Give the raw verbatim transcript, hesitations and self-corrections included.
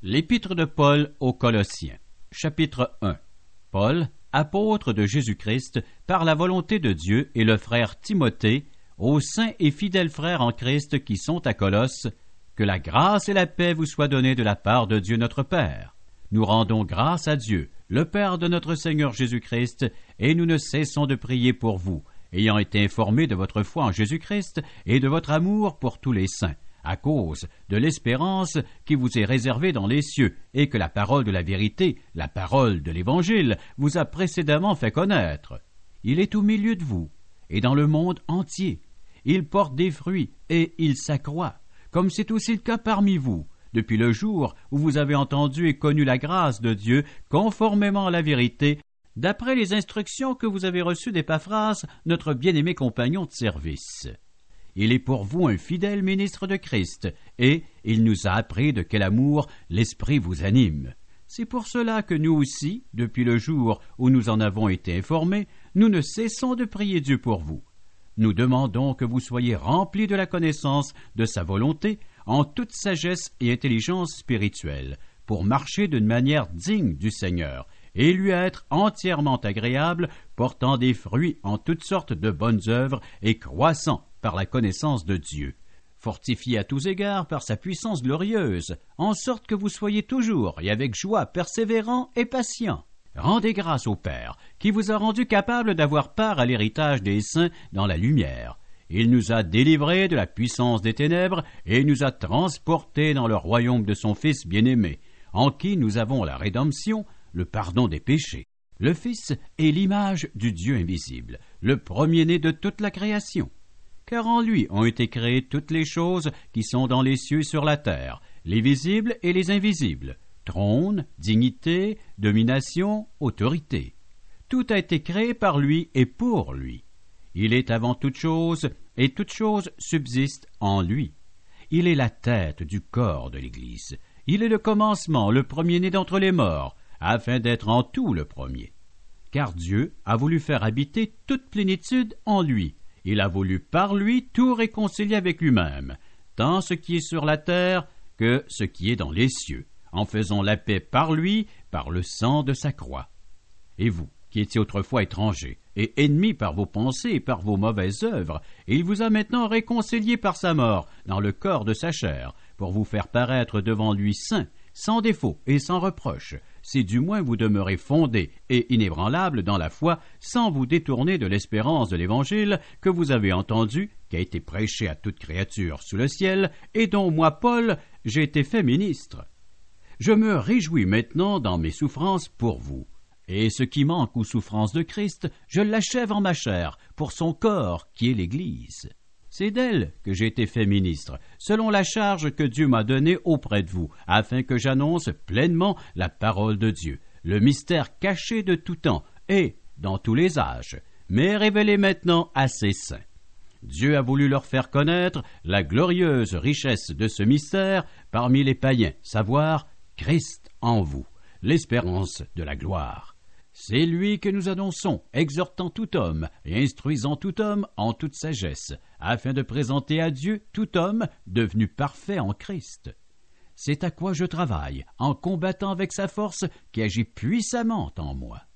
L'Épître de Paul aux Colossiens, chapitre un. Paul, apôtre de Jésus-Christ, par la volonté de Dieu, et le frère Timothée, aux saints et fidèles frères en Christ qui sont à Colosse, que la grâce et la paix vous soient données de la part de Dieu notre Père. Nous rendons grâce à Dieu, le Père de notre Seigneur Jésus-Christ, et nous ne cessons de prier pour vous, ayant été informés de votre foi en Jésus-Christ et de votre amour pour tous les saints, à cause de l'espérance qui vous est réservée dans les cieux, et que la parole de la vérité, la parole de l'Évangile, vous a précédemment fait connaître. Il est au milieu de vous, et dans le monde entier. Il porte des fruits, et il s'accroît, comme c'est aussi le cas parmi vous, depuis le jour où vous avez entendu et connu la grâce de Dieu, conformément à la vérité, d'après les instructions que vous avez reçues d'Épaphras, notre bien-aimé compagnon de service. Il est pour vous un fidèle ministre de Christ, et il nous a appris de quel amour l'Esprit vous anime. C'est pour cela que nous aussi, depuis le jour où nous en avons été informés, nous ne cessons de prier Dieu pour vous. Nous demandons que vous soyez remplis de la connaissance de sa volonté, en toute sagesse et intelligence spirituelle, pour marcher d'une manière digne du Seigneur, et lui être entièrement agréable, portant des fruits en toutes sortes de bonnes œuvres et croissant par la connaissance de Dieu, fortifié à tous égards par sa puissance glorieuse, en sorte que vous soyez toujours et avec joie persévérants et patients. Rendez grâce au Père, qui vous a rendu capable d'avoir part à l'héritage des saints dans la lumière. Il nous a délivrés de la puissance des ténèbres et nous a transportés dans le royaume de son Fils bien-aimé, en qui nous avons la rédemption, le pardon des péchés. Le Fils est l'image du Dieu invisible, le premier-né de toute la création. Car en lui ont été créées toutes les choses qui sont dans les cieux et sur la terre, les visibles et les invisibles, trône, dignité, domination, autorité. Tout a été créé par lui et pour lui. Il est avant toute chose, et toute chose subsiste en lui. Il est la tête du corps de l'Église. Il est le commencement, le premier-né d'entre les morts, afin d'être en tout le premier. Car Dieu a voulu faire habiter toute plénitude en lui. Il a voulu par lui tout réconcilier avec lui-même, tant ce qui est sur la terre que ce qui est dans les cieux, en faisant la paix par lui, par le sang de sa croix. Et vous, qui étiez autrefois étrangers, et ennemis par vos pensées et par vos mauvaises œuvres, il vous a maintenant réconciliés par sa mort, dans le corps de sa chair, pour vous faire paraître devant lui saint, sans défaut et sans reproche, si du moins vous demeurez fondés et inébranlables dans la foi, sans vous détourner de l'espérance de l'Évangile que vous avez entendu, qui a été prêché à toute créature sous le ciel, et dont moi, Paul, j'ai été fait ministre. Je me réjouis maintenant dans mes souffrances pour vous. Et ce qui manque aux souffrances de Christ, je l'achève en ma chair, pour son corps qui est l'Église. C'est d'elle que j'ai été fait ministre, selon la charge que Dieu m'a donnée auprès de vous, afin que j'annonce pleinement la parole de Dieu, le mystère caché de tout temps et dans tous les âges, mais révélé maintenant à ses saints. Dieu a voulu leur faire connaître la glorieuse richesse de ce mystère parmi les païens, savoir Christ en vous, l'espérance de la gloire. C'est lui que nous annonçons, exhortant tout homme et instruisant tout homme en toute sagesse, afin de présenter à Dieu tout homme devenu parfait en Christ. C'est à quoi je travaille, en combattant avec sa force qui agit puissamment en moi.